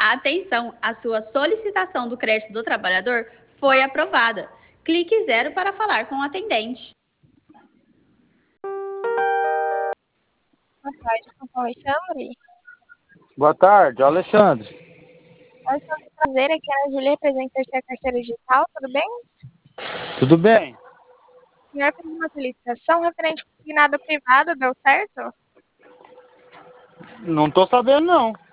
Atenção, a sua solicitação do crédito do trabalhador foi aprovada. Clique 0 para falar com o atendente. Boa tarde, com o Alexandre. Boa tarde, Alexandre. Alexandre, prazer, aqui é a Júlia, representante da carteira digital, tudo bem? Tudo bem? O senhor fez uma solicitação referente ao consignado privado, deu certo? Não tô sabendo, não.